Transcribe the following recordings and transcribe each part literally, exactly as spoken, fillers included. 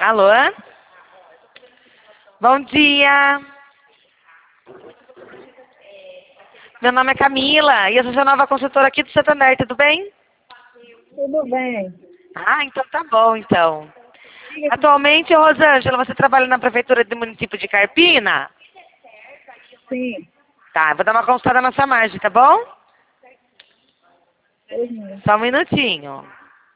Alô? Bom dia. Meu nome é Camila e eu sou sua nova consultora aqui do Santander, tudo bem? Tudo bem. Ah, então tá bom, então. Atualmente, Rosângela, você trabalha na prefeitura do município de Carpina? Sim. Tá, vou dar uma consultada na sua margem, tá bom? Uhum. Só um minutinho.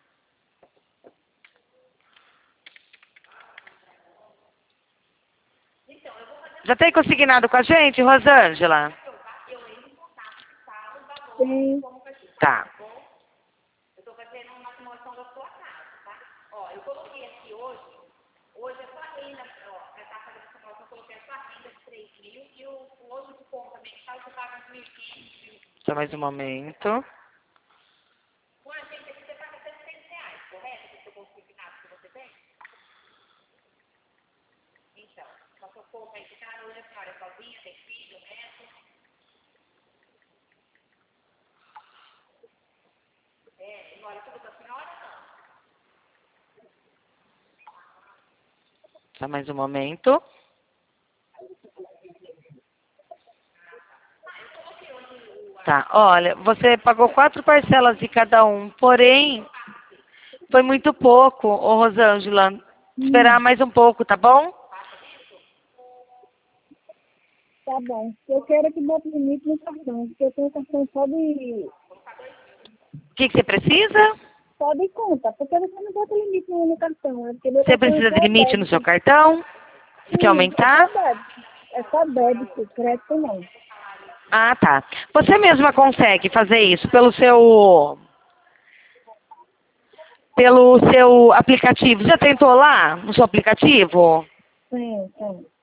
Já tem consignado com a gente, Rosângela? Sim. Tá. Só mais um momento. Só mais um momento. Tá, olha, você pagou quatro parcelas de cada um, porém, foi muito pouco, ô Rosângela. Esperar Hum, mais um pouco, tá bom? tá bom. Eu quero que bote limite no cartão, porque eu tenho cartão só de, O que, que você precisa? só de conta. Porque você não bota limite no, no cartão, né? Porque meu Você cartão é precisa de só limite no seu débito. cartão? Você quer Sim, é só aumentar? débito. É só débito, crédito não. Ah, tá. Você mesma consegue fazer isso pelo seu pelo seu aplicativo. Já tentou lá no seu aplicativo? Sim, sim.